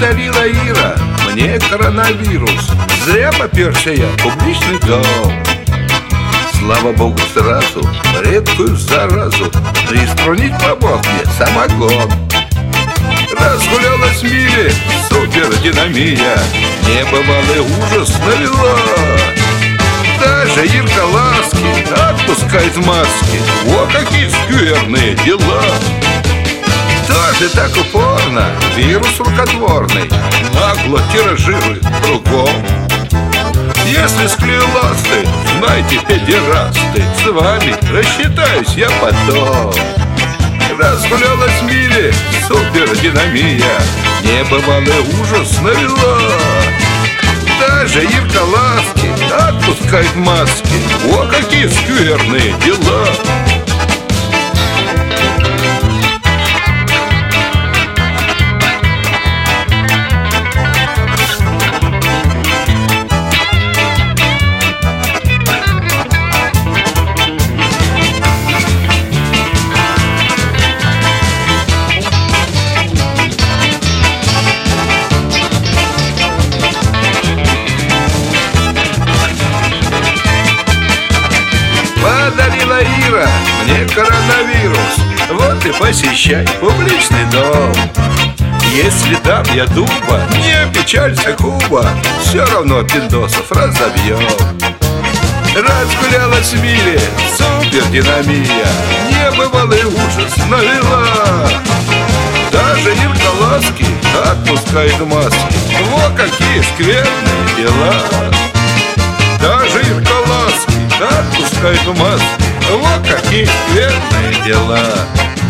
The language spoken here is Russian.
Подарила Ира мне коронавирус. Зря поперся я в публичный дом. Слава богу, сразу редкую заразу приструнить помог мне самогон. Разгулялась в мире супердинамия, небывалый ужас навела. Даже Ирка Ласки отпускает маски. О, какие скверные дела! Тоже так упорно вирус рукотворный нагло тиражирует кругом. Если склееласты, знайте, педерасты, с вами рассчитаюсь я потом. Разгулялась в мире супердинамия, небывалый ужас навела. Даже Ирка Ласки отпускает маски. О, какие скверные дела! Подарила Ира мне коронавирус. Вот и посещай публичный дом. Если дам я дуба, не печалься, Куба, все равно пиндосов разобьем. Разгулялась в мире супердинамия, небывалый ужас навела. Даже Ирка Ласки отпускает маски. Во какие скверные дела! Даже Ирка Ласки отпускает маски. Во какие скверные дела!